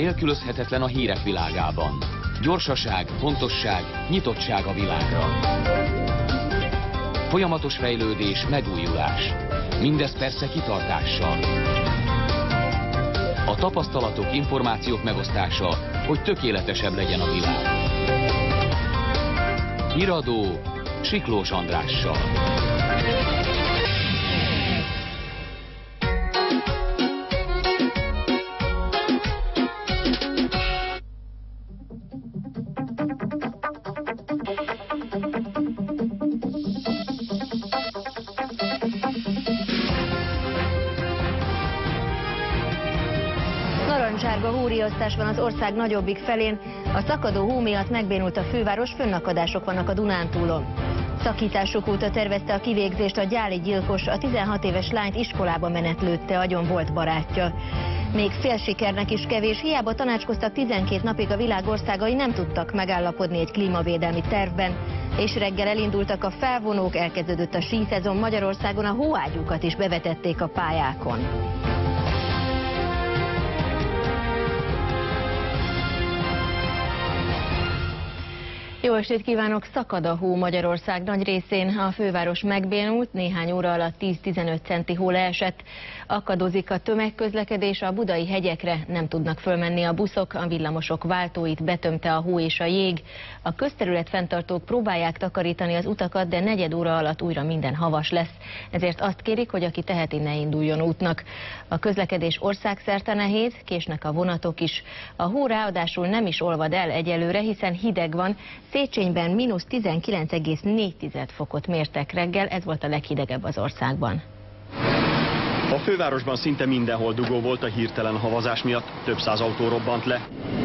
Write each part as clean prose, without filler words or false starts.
nélkülözhetetlen a hírek világában. Gyorsaság, pontosság, nyitottság a világra. Folyamatos fejlődés, megújulás. Mindez persze kitartással. A tapasztalatok, információk megosztása, hogy tökéletesebb legyen a világ. Híradó Siklós Andrással. Narancsárga hóriasztás van az ország nagyobbik felén, a szakadó hó miatt megbénult a főváros, fönnakadások vannak a Dunántúlon. Szakítások óta tervezte a kivégzést a gyáli gyilkos, a 16 éves lányt iskolába menetlőtte, agyon volt barátja. Még fél sikernek is kevés, hiába tanácskoztak 12 napig a világ országai, nem tudtak megállapodni egy klímavédelmi tervben, és reggel elindultak a felvonók, elkezdődött a síszezon, Magyarországon a hóágyúkat is bevetették a pályákon. Jó estét kívánok! Szakad a hó Magyarország nagy részén, a főváros megbénult, néhány óra alatt 10-15 centi hó leesett. Akadozik a tömegközlekedés, a budai hegyekre nem tudnak fölmenni a buszok, a villamosok váltóit betömte a hó és a jég. A közterület fenntartók próbálják takarítani az utakat, de negyed óra alatt újra minden havas lesz. Ezért azt kérik, hogy aki teheti, ne induljon útnak. A közlekedés országszerte nehéz, késnek a vonatok is. A hó ráadásul nem is olvad el egyelőre, hiszen hideg van. Széchenyben mínusz 19,4 fokot mértek reggel, ez volt a leghidegebb az országban. A fővárosban szinte mindenhol dugó volt a hirtelen havazás miatt, több száz autó robbant le.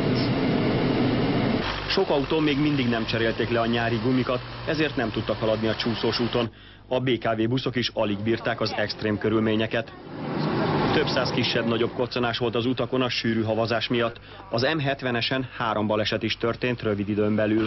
Sok autón még mindig nem cserélték le a nyári gumikat, ezért nem tudtak haladni a csúszós úton. A BKV buszok is alig bírták az extrém körülményeket. Több száz kisebb-nagyobb koccanás volt az utakon a sűrű havazás miatt. Az M70-esen 3 baleset is történt rövid időn belül.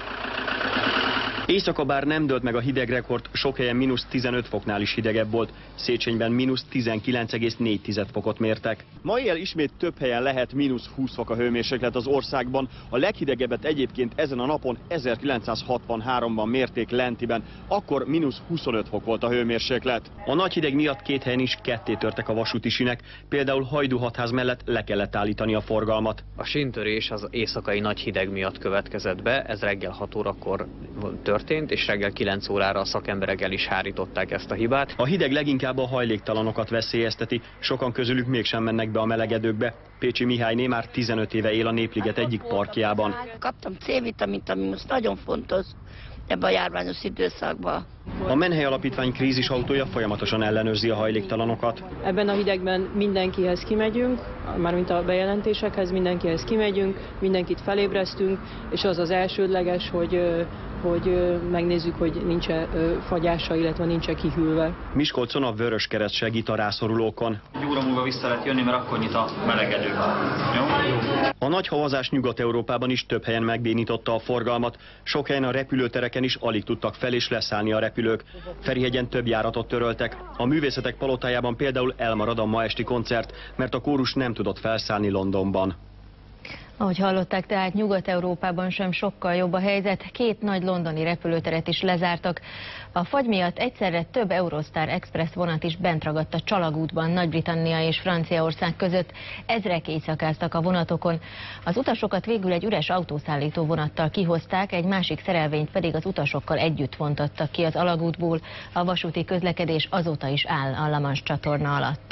Éjszaka bár nem dőlt meg a hidegrekord, sok helyen mínusz 15 foknál is hidegebb volt. Széchenyben mínusz 19,4 fokot mértek. Ma éjjel ismét több helyen lehet mínusz 20 fok a hőmérséklet az országban. A leghidegebbet egyébként ezen a napon 1963-ban mérték Lentiben, akkor mínusz 25 fok volt a hőmérséklet. A nagy hideg miatt 2 helyen is ketté törtek a vasúti sínek, például Hajdú-Hatház mellett le kellett állítani a forgalmat. A síntörés az éjszakai nagy hideg miatt következett be, ez reggel 6 órakor történt, és reggel 9 órára a szakemberek el is hárították ezt a hibát. A hideg leginkább a hajléktalanokat veszélyezteti, sokan közülük mégsem mennek be a melegedőkbe. Pécsi Mihályné már 15 éve él a Népliget egyik parkjában. Kaptam C-vitamint, ami most nagyon fontos ebben a járványos időszakban. A Menhely Alapítvány krízisautója folyamatosan ellenőrzi a hajléktalanokat. Ebben a hidegben mindenkihez kimegyünk, mármint a bejelentésekhez mindenkihez kimegyünk, mindenkit felébresztünk, és az az elsődleges, hogy megnézzük, hogy nincs-e fagyása, illetve nincs-e kihűlve. Miskolcon a Vöröskereszt segít a rászorulókon. Egy óra múlva vissza lehet jönni, mert akkor nyit a melegedő. Jó? A nagy havazás Nyugat-Európában is több helyen megbénította a forgalmat. Sok helyen a repülőtereken is alig tudtak fel és leszállni a repülők. Ferihegyen több járatot töröltek. A Művészetek Palotájában például elmarad a ma esti koncert, mert a kórus nem tudott felszállni Londonban. Ahogy hallották, tehát Nyugat-Európában sem sokkal jobb a helyzet, 2 nagy londoni repülőteret is lezártak. A fagy miatt egyszerre több Eurostar Express vonat is bent ragadt a Csalagútban, Nagy-Britannia és Franciaország között. Ezrek éjszakáztak a vonatokon. Az utasokat végül egy üres autószállító vonattal kihozták, egy másik szerelvényt pedig az utasokkal együtt vontattak ki az alagútból. A vasúti közlekedés azóta is áll a La Manche csatorna alatt.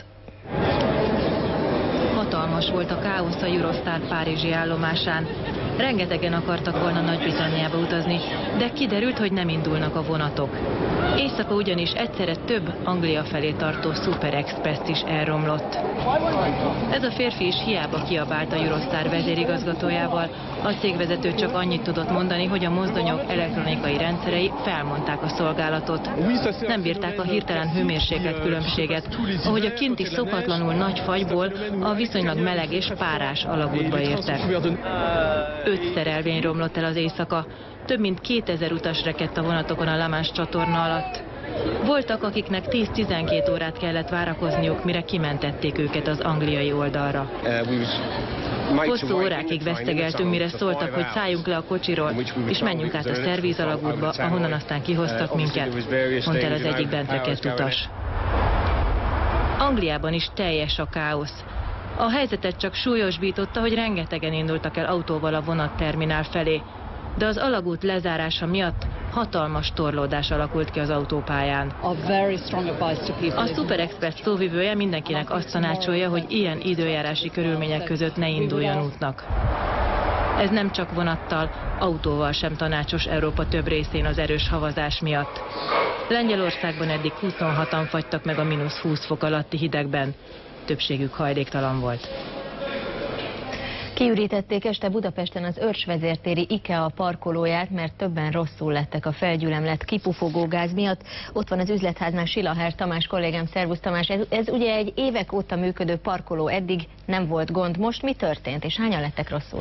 Hatalmas volt a káosz a Eurostar párizsi állomásán. Rengetegen akartak volna Nagy-Britanniába utazni, de kiderült, hogy nem indulnak a vonatok. Éjszaka ugyanis egyszerre több Anglia felé tartó Super Express is elromlott. Ez a férfi is hiába kiabált a Eurostar vezérigazgatójával. A cégvezető csak annyit tudott mondani, hogy a mozdonyok elektronikai rendszerei felmondták a szolgálatot. Nem bírták a hirtelen hőmérséklet különbséget, ahogy a kinti szokatlanul nagy fagyból a viszonylag meleg és párás alagútba értek. 5 szerelvény romlott el az éjszaka, több mint 2000 utas rekedt a vonatokon a La Manche csatorna alatt. Voltak, akiknek 10-12 órát kellett várakozniuk, mire kimentették őket az angliai oldalra. Hosszú órákig vesztegeltünk, mire szóltak, hogy szálljunk le a kocsiról, és menjünk át a szervízalagútba, ahonnan aztán kihoztak minket, mondta el az egyik bent rekedt utas. Angliában is teljes a káosz. A helyzetet csak súlyosbította, hogy rengetegen indultak el autóval a vonatterminál felé, de az alagút lezárása miatt hatalmas torlódás alakult ki az autópályán. A Super Express szóvivője mindenkinek azt tanácsolja, hogy ilyen időjárási körülmények között ne induljon útnak. Ez nem csak vonattal, autóval sem tanácsos Európa több részén az erős havazás miatt. Lengyelországban eddig 26-an fagytak meg a -20 fok alatti hidegben. Többségük hajléktalan volt. Kiürítették este Budapesten az Őrsvezértéri IKEA parkolóját, mert többen rosszul lettek a felgyülemlett kipufogó gáz miatt. Ott van az üzletháznál Silaher Tamás kollégám. Szervusz Tamás, ez ugye egy évek óta működő parkoló, eddig nem volt gond. Most mi történt, és hányan lettek rosszul?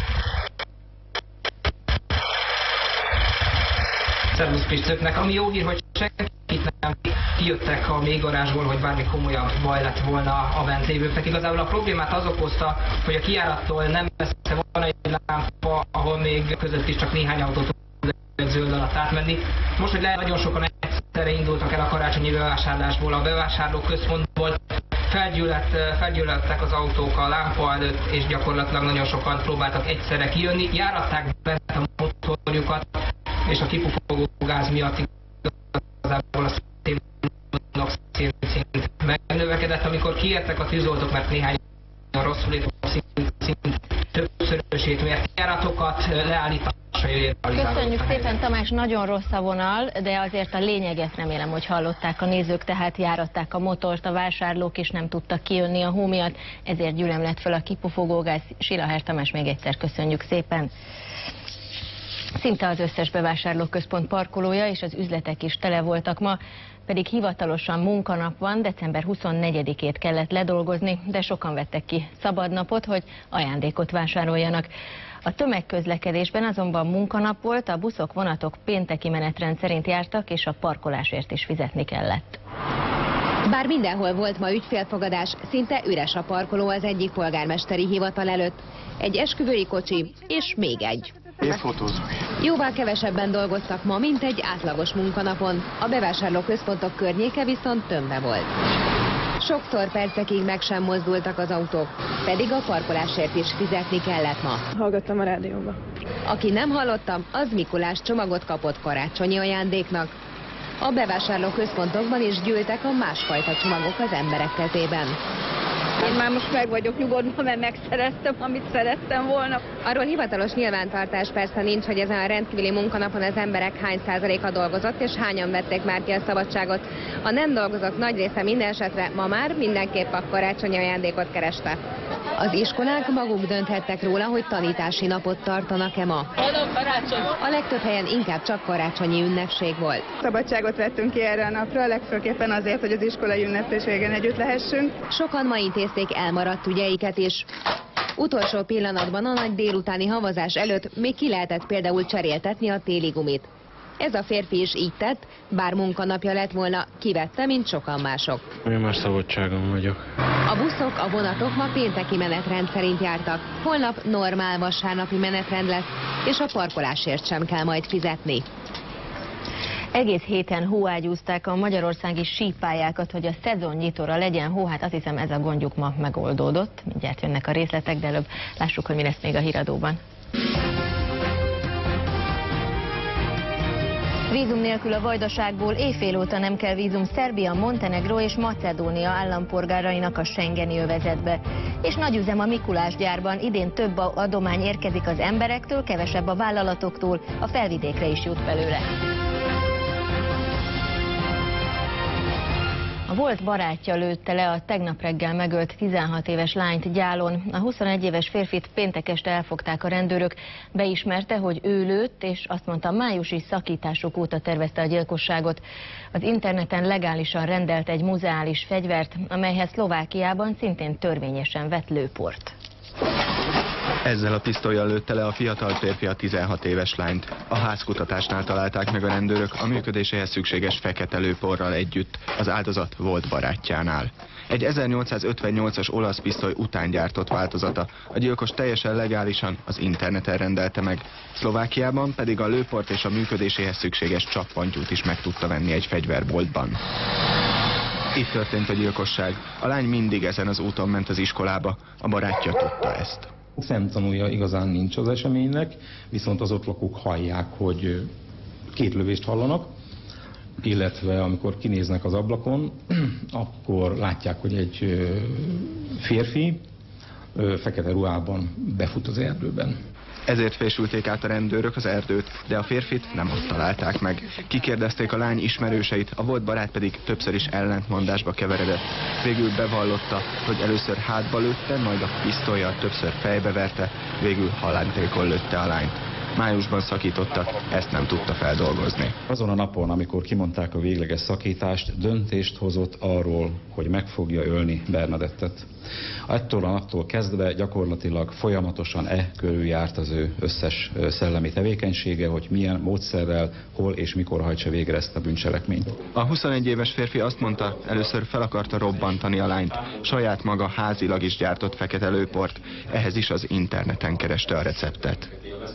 Szervusz Pistöknek, ami jó hír, hogy senkit nem kijöttek a mélygarázsból, hogy bármi komolyabb baj lett volna a bent lévőknek. Igazából a problémát az okozta, hogy a kijárattól nem messze van egy lámpa, ahol még között is csak néhány autót tud egy zöld alatt átmenni. Most, hogy nagyon sokan egyszerre indultak el a karácsonyi bevásárlásból, a bevásárlóközpontból, felgyűlöttek az autók a lámpa előtt, és gyakorlatilag nagyon sokan próbáltak egyszerre kijönni. Járatták bent a motorjukat, és a kipufogó gáz miatt igazából a szint megnövekedett. Amikor kiértek a tűzoltók, mert néhány rosszul ért a szint többszörösét mért, járatokat leállításra jöjjön. Köszönjük szépen, Tamás, nagyon rossz a vonal, de azért a lényeget remélem, hogy hallották a nézők, tehát járatták a motort, a vásárlók is nem tudtak kijönni a hó miatt, ezért gyülemlett fel a kipufogógáz. Silaher Tamás, még egyszer köszönjük szépen. Szinte az összes bevásárlóközpont parkolója és az üzletek is tele voltak ma, pedig hivatalosan munkanap van, december 24-ét kellett ledolgozni, de sokan vettek ki szabadnapot, hogy ajándékot vásároljanak. A tömegközlekedésben azonban munkanap volt, a buszok, vonatok pénteki menetrend szerint jártak, és a parkolásért is fizetni kellett. Bár mindenhol volt ma ügyfélfogadás, szinte üres a parkoló az egyik polgármesteri hivatal előtt. Egy esküvői kocsi, és még egy. Én fotózok. Jóval kevesebben dolgoztak ma, mint egy átlagos munkanapon. A bevásárlóközpontok környéke viszont tömve volt. Sokszor percekig meg sem mozdultak az autók, pedig a parkolásért is fizetni kellett ma. Hallgattam a rádióba. Aki nem hallotta, az Mikulás csomagot kapott karácsonyi ajándéknak. A bevásárlóközpontokban is gyűltek a másfajta csomagok az emberek kezében. Én már most meg vagyok nyugodva, mert megszereztem, amit szerettem volna. Arról hivatalos nyilvántartás persze nincs, hogy ezen a rendkívüli munkanapon az emberek hány százaléka dolgozott, és hányan vették már ki a szabadságot. A nem dolgozott nagy része minden esetre ma már mindenképp a karácsonyi ajándékot kereste. Az iskolák maguk dönthettek róla, hogy tanítási napot tartanak-e ma. A legtöbb helyen inkább csak karácsonyi ünnepség volt. Szabadságot vettünk ki erre a napra, legfőképpen azért, hogy az iskolai ünnepségen együtt lehessünk. Sokan ma intézték elmaradt ügyeiket is. Utolsó pillanatban a nagy délutáni havazás előtt még ki lehetett például cseréltetni a téli gumit. Ez a férfi is így tett, bár munkanapja lett volna, kivette, mint sokan mások. Én már szabadságon vagyok. A buszok, a vonatok ma pénteki menetrend szerint jártak. Holnap normál vasárnapi menetrend lesz, és a parkolásért sem kell majd fizetni. Egész héten hóágyúzták a magyarországi sípályákat, hogy a szezonnyitóra legyen hó. Hát azt hiszem, ez a gondjuk ma megoldódott. Mindjárt jönnek a részletek, de előbb lássuk, hogy mi lesz még a híradóban. Vízum nélkül a Vajdaságból éjfél óta nem kell vízum Szerbia, Montenegró és Macedónia állampolgárainak a schengeni övezetbe. És nagyüzem a Mikulás gyárban, idén több adomány érkezik az emberektől, kevesebb a vállalatoktól, a felvidékre is jut belőle. A volt barátja lőtte le a tegnap reggel megölt 16 éves lányt Gyálon. A 21 éves férfit péntek este elfogták a rendőrök. Beismerte, hogy ő lőtt, és azt mondta, májusi szakítások óta tervezte a gyilkosságot. Az interneten legálisan rendelt egy muzeális fegyvert, amelyhez Szlovákiában szintén törvényesen vett lőport. Ezzel a pisztollyal lőtte le a fiatal férfi a 16 éves lányt. A házkutatásnál találták meg a rendőrök a működéséhez szükséges fekete lőporral együtt. Az áldozat volt barátjánál. Egy 1858-as olasz pisztoly után gyártott változata. A gyilkos teljesen legálisan az interneten rendelte meg. Szlovákiában pedig a lőport és a működéséhez szükséges csappantyút is meg tudta venni egy fegyverboltban. Itt történt a gyilkosság. A lány mindig ezen az úton ment az iskolába. A barátja tudta ezt. Szemtanúja igazán nincs az eseménynek, viszont az ott lakók hallják, hogy 2 lövést hallanak, illetve amikor kinéznek az ablakon, akkor látják, hogy egy férfi fekete ruhában befut az erdőben. Ezért fésülték át a rendőrök az erdőt, de a férfit nem ott találták meg. Kikérdezték a lány ismerőseit, a volt barát pedig többször is ellentmondásba keveredett. Végül bevallotta, hogy először hátba lőtte, majd a pisztollyal többször fejbe verte, végül halántékon lőtte a lányt. Májusban szakítottak, ezt nem tudta feldolgozni. Azon a napon, amikor kimondták a végleges szakítást, döntést hozott arról, hogy meg fogja ölni Bernadettet. Ettől a naptól kezdve gyakorlatilag folyamatosan körül járt az ő összes szellemi tevékenysége, hogy milyen módszerrel, hol és mikor hajtsa végre ezt a bűncselekményt. A 21 éves férfi azt mondta, először fel akarta robbantani a lányt. Saját maga házilag is gyártott fekete lőport, ehhez is az interneten kereste a receptet.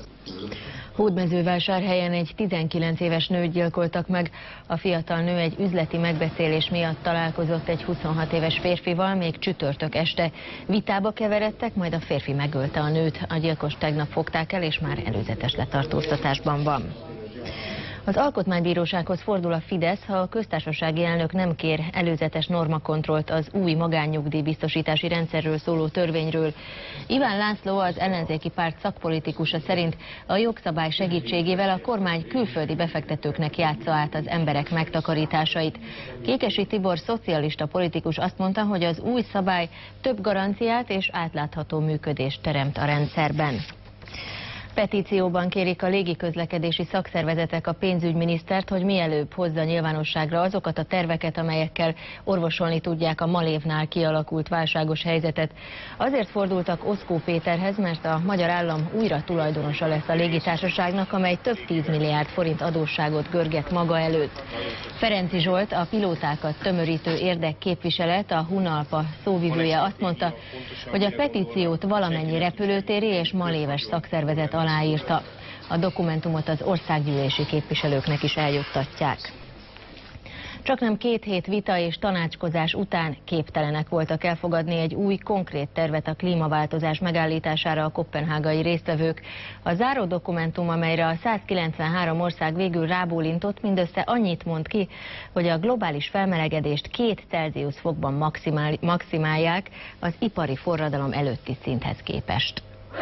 Hódmezővásárhelyen egy 19 éves nőt gyilkoltak meg. A fiatal nő egy üzleti megbeszélés miatt találkozott egy 26 éves férfival még csütörtök este. Vitába keveredtek, majd a férfi megölte a nőt. A gyilkos tegnap fogták el, és már előzetes letartóztatásban van. Az Alkotmánybírósághoz fordul a Fidesz, ha a köztársasági elnök nem kér előzetes normakontrollt az új magánnyugdíjbiztosítási rendszerről szóló törvényről. Iván László, az ellenzéki párt szakpolitikusa szerint a jogszabály segítségével a kormány külföldi befektetőknek játsza át az emberek megtakarításait. Kékesi Tibor szocialista politikus azt mondta, hogy az új szabály több garanciát és átlátható működést teremt a rendszerben. Petícióban kérik a légiközlekedési szakszervezetek a pénzügyminisztert, hogy mielőbb hozza nyilvánosságra azokat a terveket, amelyekkel orvosolni tudják a Malévnál kialakult válságos helyzetet. Azért fordultak Oszkó Péterhez, mert a magyar állam újra tulajdonosa lesz a légitársaságnak, amely több 10 milliárd forint adósságot görget maga előtt. Ferenczy Zsolt, a pilótákat tömörítő érdekképviselet, a Hunalpa szóvivője azt mondta, hogy a petíciót valamennyi repülőtéri és maléves szakszervezet aláírta. A dokumentumot az országgyűlési képviselőknek is eljuttatják. Csaknem 2 hét vita és tanácskozás után képtelenek voltak elfogadni egy új, konkrét tervet a klímaváltozás megállítására a koppenhágai résztvevők. A záró dokumentum, amelyre a 193 ország végül rábólintott, mindössze annyit mond ki, hogy a globális felmelegedést 2 Celsius fokban maximálják az ipari forradalom előtti szinthez képest.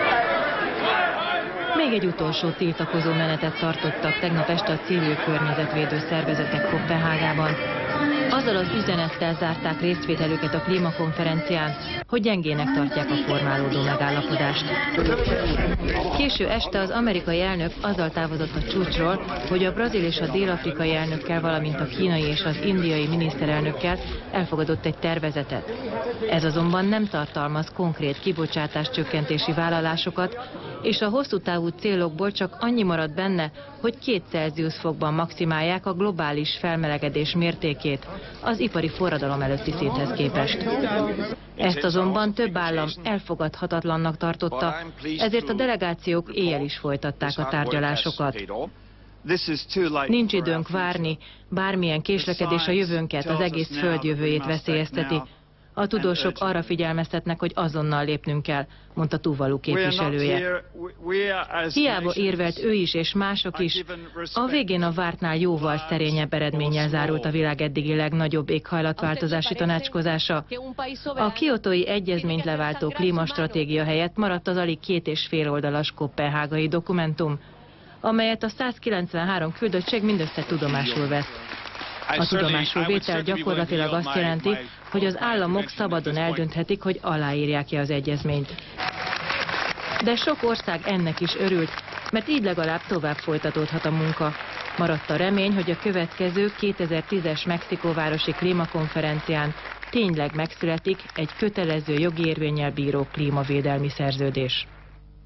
Még egy utolsó tiltakozó menetet tartottak tegnap este a civil környezetvédő szervezetek Koppenhágában. Azzal az üzenettel zárták részvételüket a klímakonferencián, hogy gyengének tartják a formálódó megállapodást. Késő este az amerikai elnök azzal távozott a csúcsról, hogy a brazil és a dél-afrikai elnökkel, valamint a kínai és az indiai miniszterelnökkel elfogadott egy tervezetet. Ez azonban nem tartalmaz konkrét kibocsátás csökkentési vállalásokat, és a hosszú távú célokból csak annyi marad benne, hogy 2 Celsius fokban maximálják a globális felmelegedés mértékét az ipari forradalom előtti szinthez képest. Ezt azonban több állam elfogadhatatlannak tartotta, ezért a delegációk éjjel is folytatták a tárgyalásokat. Nincs időnk várni, bármilyen késlekedés a jövőnket, az egész föld jövőjét veszélyezteti. A tudósok arra figyelmeztetnek, hogy azonnal lépnünk kell, mondta Tuvalu képviselője. Hiába érvelt ő is és mások is, a végén a vártnál jóval szerényebb eredménnyel zárult a világ eddigi legnagyobb éghajlatváltozási tanácskozása. A kiotói egyezményt leváltó klímastratégia helyett maradt az alig 2,5 oldalas koppenhágai dokumentum, amelyet a 193 küldöttség mindössze tudomásul vett. A tudomásul vétel gyakorlatilag azt jelenti, hogy az államok szabadon eldönthetik, hogy aláírják-e az egyezményt. De sok ország ennek is örült, mert így legalább tovább folytatódhat a munka. Maradt a remény, hogy a következő 2010-es Mexikóvárosi klímakonferencián tényleg megszületik egy kötelező jogi érvénnyel bíró klímavédelmi szerződés.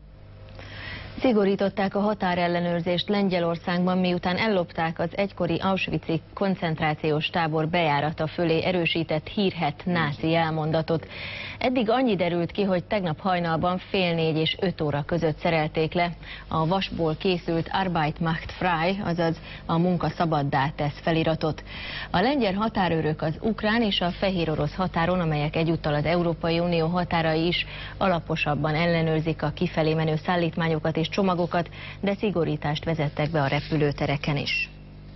Szigorították a határellenőrzést Lengyelországban, miután ellopták az egykori Auschwitz-i koncentrációs tábor bejárata fölé erősített hírhedt náci elmondatot. Eddig annyi derült ki, hogy tegnap hajnalban fél 4 és 5 óra között szerelték le a vasból készült Arbeit macht frei, azaz a munka szabaddá tesz feliratot. A lengyel határőrök az ukrán és a fehér orosz határon, amelyek egyúttal az Európai Unió határai is, alaposabban ellenőrzik a kifelé menő szállítmányokat és csomagokat, de szigorítást vezettek be a repülőtereken is.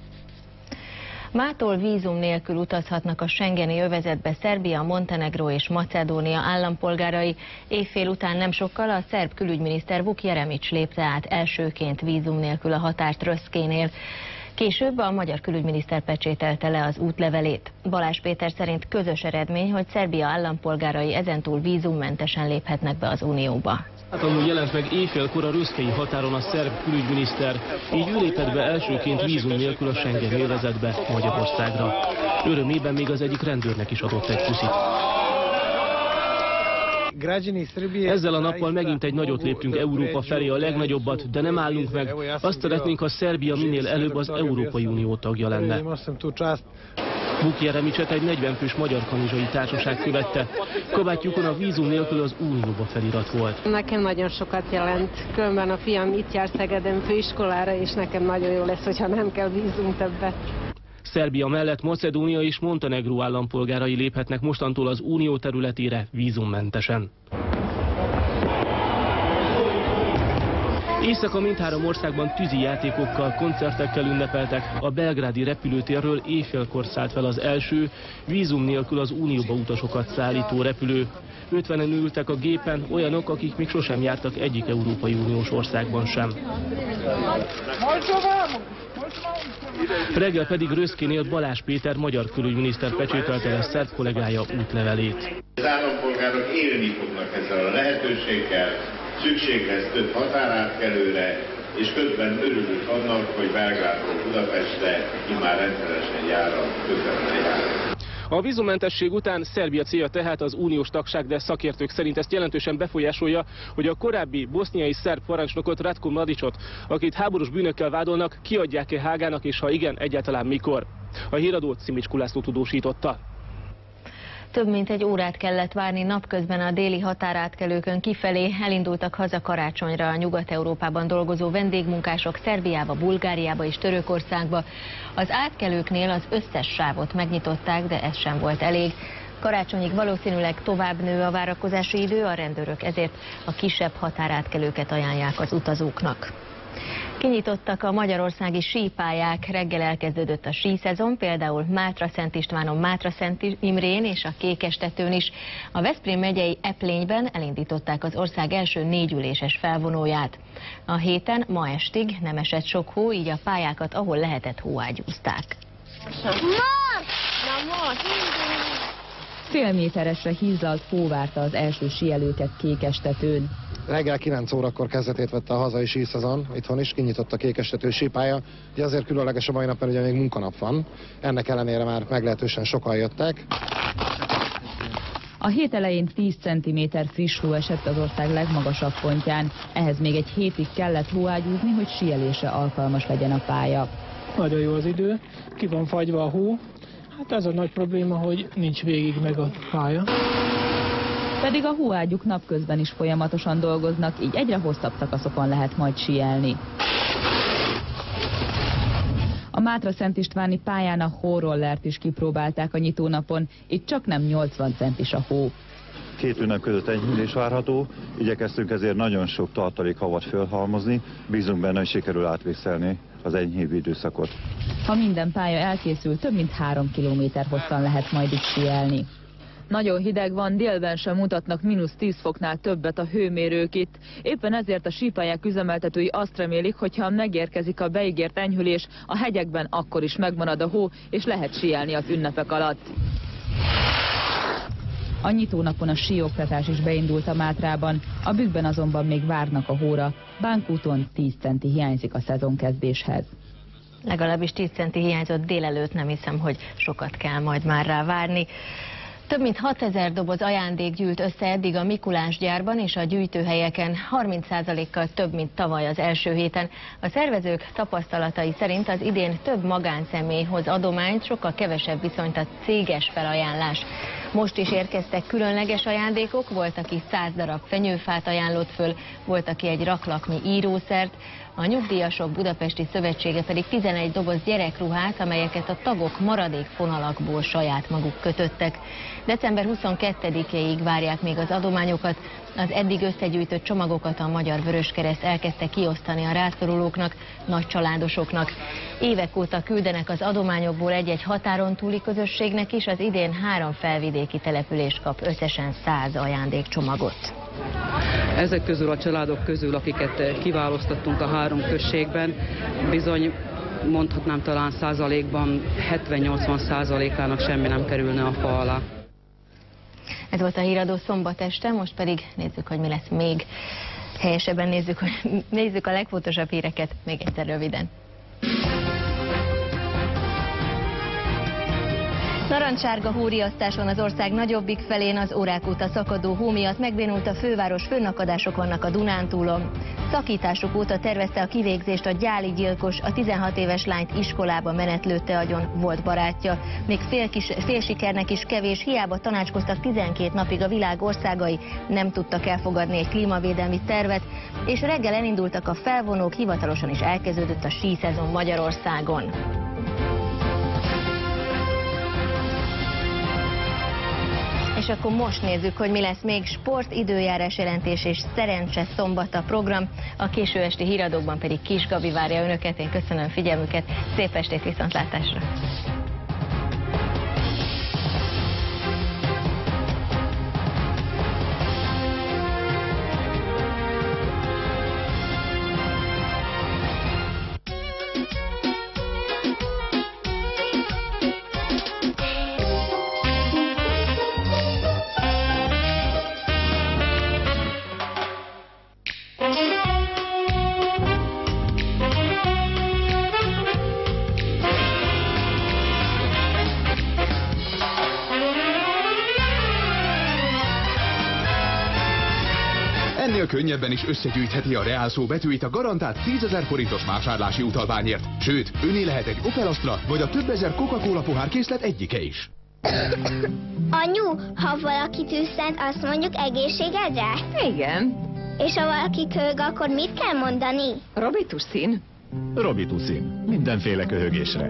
Mától vízum nélkül utazhatnak a schengeni övezetbe Szerbia, Montenegró és Macedónia állampolgárai. Éjfél után nem sokkal a szerb külügyminiszter Vuk Jeremics lépte át elsőként vízum nélkül a határt Röszkénél. Később a magyar külügyminiszter pecsételte le az útlevelét. Balázs Péter szerint közös eredmény, hogy Szerbia állampolgárai ezentúl vízummentesen léphetnek be az Unióba. Amúgy jelent meg éjfélkor a röszkei határon a szerb külügyminiszter, így ő lépett be elsőként vízum nélkül a Schengen övezetbe, Magyarországra. Örömében még az egyik rendőrnek is adott egy puszit. Ezzel a nappal megint egy nagyot léptünk Európa felé, a legnagyobbat, de nem állunk meg. Azt szeretnénk, ha Szerbia minél előbb az Európai Unió tagja lenne. Vuk Jeremicset egy 40 fős magyar kanizsai társaság követte. Kabátjukon a vízum nélkül az Unióba felirat volt. Nekem nagyon sokat jelent. Különben a fiam itt jár Szegeden főiskolára, és nekem nagyon jó lesz, hogyha nem kell vízum többet. Szerbia mellett Macedónia és Montenegró állampolgárai léphetnek mostantól az Unió területére vízummentesen. Éjszaka mindhárom országban tűzi játékokkal, koncertekkel ünnepeltek. A belgrádi repülőtérről éjfélkor szállt fel az első vízum nélkül az Unióba utasokat szállító repülő. 50-en ültek a gépen, olyanok, akik még sosem jártak egyik Európai Uniós országban sem. Reggel pedig Röszkénél Balázs Péter magyar külügyminiszter pecsételte le szerb kollégája útlevelét. Az állampolgárok élni fognak ezzel a lehetőséggel, szükség lesz több határátkelőre, és közben örülünk annak, hogy Belgrádról Budapestre immár rendszeresen jár a közvetlen jár. A vízummentesség után Szerbia célja tehát az uniós tagság, de szakértők szerint ezt jelentősen befolyásolja, hogy a korábbi boszniai szerb parancsnokot, Ratko Mladićot, akit háborús bűnökkel vádolnak, kiadják-e Hágának, és ha igen, egyáltalán mikor. A híradót Szimicskú László tudósította. Több mint egy órát kellett várni napközben a déli határátkelőkön kifelé. Elindultak haza karácsonyra a Nyugat-Európában dolgozó vendégmunkások Szerbiába, Bulgáriába és Törökországba. Az átkelőknél az összes sávot megnyitották, de ez sem volt elég. Karácsonyig valószínűleg tovább nő a várakozási idő, a rendőrök ezért a kisebb határátkelőket ajánlják az utazóknak. Kinyitottak a magyarországi sípályák, reggel elkezdődött a síszezon, például Mátra-Szent Istvánon, Mátra-Szent Imrén és a Kékestetőn is. A Veszprém megyei Eplényben elindították az ország első 4 üléses felvonóját. A héten ma estig nem esett sok hó, így a pályákat, ahol lehetett, hóágyúzták. Félméteresre hízlalt hó várta az első síelőket Kékestetőn. Reggel 9 órakor kezdetét vette a hazai síszezon, itthon is kinyitott a Kékestető sípálya. Ugye azért különleges a mai nap, mert ugye még munkanap van. Ennek ellenére már meglehetősen sokan jöttek. A hét elején 10 cm friss hó esett az ország legmagasabb pontján. Ehhez még egy hétig kellett hóágyúzni, hogy síelésre alkalmas legyen a pálya. Nagyon jó az idő, ki van fagyva a hó. Hát ez a nagy probléma, hogy nincs végig meg a pálya. Pedig a hóágyuk napközben is folyamatosan dolgoznak, így egyre hosszabb szakaszokon lehet majd síelni. A Mátra-Szent Istváni pályán a hórollert is kipróbálták a nyitónapon, itt csak nem 80 centis a hó. 2 ünnep között enyhülés várható, igyekeztünk ezért nagyon sok tartalék havat fölhalmozni, bízunk benne, hogy sikerül átvészelni az enyhébb időszakot. Ha minden pálya elkészül, több mint 3 kilométer hosszan lehet majd itt síelni. Nagyon hideg van, délben sem mutatnak -10 foknál többet a hőmérők itt. Éppen ezért a sípályák üzemeltetői azt remélik, hogy ha megérkezik a beígért enyhülés, a hegyekben akkor is megmarad a hó, és lehet síelni az ünnepek alatt. A nyitónapon a síoktatás is beindult a Mátrában, a Bükkben azonban még várnak a hóra. Bánkúton 10 centi hiányzik a szezonkezdéshez. Legalábbis 10 centi hiányzott délelőtt, nem hiszem, hogy sokat kell majd már rá várni. Több mint 6000 doboz ajándék gyűlt össze eddig a Mikulás gyárban és a gyűjtőhelyeken, 30%-kal több, mint tavaly az első héten. A szervezők tapasztalatai szerint az idén több magánszemély hoz adományt, sokkal kevesebb viszont a céges felajánlás. Most is érkeztek különleges ajándékok, volt, aki 100 darab fenyőfát ajánlott föl, volt, aki egy raklaknyi írószert, a Nyugdíjasok Budapesti Szövetsége pedig 11 doboz gyerekruhát, amelyeket a tagok maradékfonalakból saját maguk kötöttek. December 22-éig várják még az adományokat. Az eddig összegyűjtött csomagokat a Magyar Vöröskereszt elkezdte kiosztani a rászorulóknak, nagycsaládosoknak. Évek óta küldenek az adományokból egy-egy határon túli közösségnek is, az idén 3 felvidéki település kap összesen 100 ajándékcsomagot. Ezek közül a családok közül, akiket kiválasztottunk a 3 községben, bizony mondhatnám talán százalékban 70-80%-ának semmi nem kerülne a fa alá. Ez volt a híradó szombat este, most pedig nézzük, hogy mi lesz még. Helyesebben nézzük a legfontosabb híreket még egyszer röviden. Narancsárga hóriasztás van az ország nagyobbik felén, az órák óta szakadó hó miatt megbénult a főváros, fönnakadások vannak a Dunántúlon. Szakítások óta tervezte a kivégzést a gyáli gyilkos, a 16 éves lányt iskolába menetlőtte agyon, volt barátja. Még fél sikernek is kevés, hiába tanácskoztak 12 napig a világ országai, nem tudtak elfogadni egy klímavédelmi tervet, és reggel elindultak a felvonók, hivatalosan is elkezdődött a síszezon Magyarországon. És akkor most nézzük, hogy mi lesz még. Sport, időjárás jelentés és szerencse szombat a program. A késő esti híradókban pedig Kis Gabi várja önöket. Én köszönöm figyelmüket, szép estét, viszontlátásra! Ennél könnyebben is összegyűjtheti a Reál szó betűit a garantált 10 000 forintos vásárlási utalványért. Sőt, öné lehet egy Opel Astra, vagy a több ezer Coca-Cola pohárkészlet egyike is. Anyu, ha valaki tűzszent, azt mondjuk egészségedre? Igen. És ha valaki köhög, akkor mit kell mondani? Robitussin. Robitussin. Mindenféle köhögésre.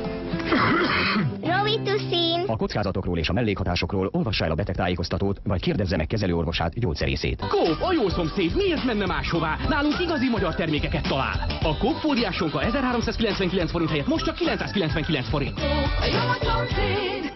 Robitussin. A kockázatokról és a mellékhatásokról olvassa el a betegtájékoztatót, vagy kérdezze meg kezelőorvosát, gyógyszerészét. Coop, a jó szomszéd, miért menne máshová? Nálunk igazi magyar termékeket talál. A Coop fóliásonka 1399 forint helyett most csak 999 forint. A jó szomszéd.